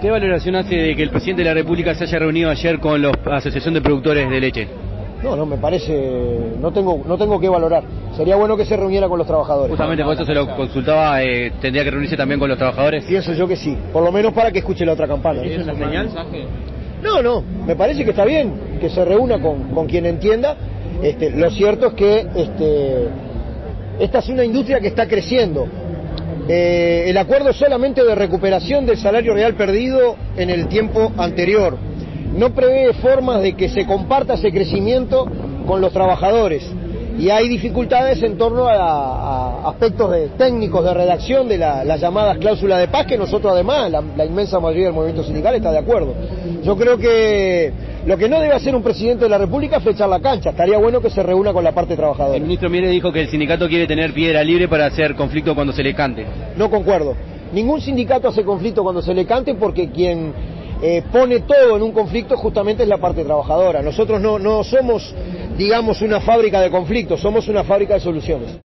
¿Qué valoración hace de que el presidente de la República se haya reunido ayer con la Asociación de Productores de Leche? No, me parece, no tengo que valorar. Sería bueno que se reuniera con los trabajadores. Justamente por eso se lo consultaba, ¿tendría que reunirse también con los trabajadores? Pienso yo que sí, por lo menos para que escuche la otra campana. ¿Es una señal? No, me parece que está bien que se reúna con quien entienda. Lo cierto es que esta es una industria que está creciendo. El acuerdo es solamente de recuperación del salario real perdido en el tiempo anterior. No prevé formas de que se comparta ese crecimiento con los trabajadores. Y hay dificultades en torno a aspectos técnicos de redacción de las llamadas cláusulas de paz, que nosotros además, la inmensa mayoría del movimiento sindical está de acuerdo. Yo creo que lo que no debe hacer un presidente de la República es flechar la cancha. Estaría bueno que se reúna con la parte trabajadora. El ministro Mieres dijo que el sindicato quiere tener piedra libre para hacer conflicto cuando se le cante. No concuerdo. Ningún sindicato hace conflicto cuando se le cante, porque quien pone todo en un conflicto justamente es la parte trabajadora. Nosotros no somos, digamos, una fábrica de conflictos, somos una fábrica de soluciones.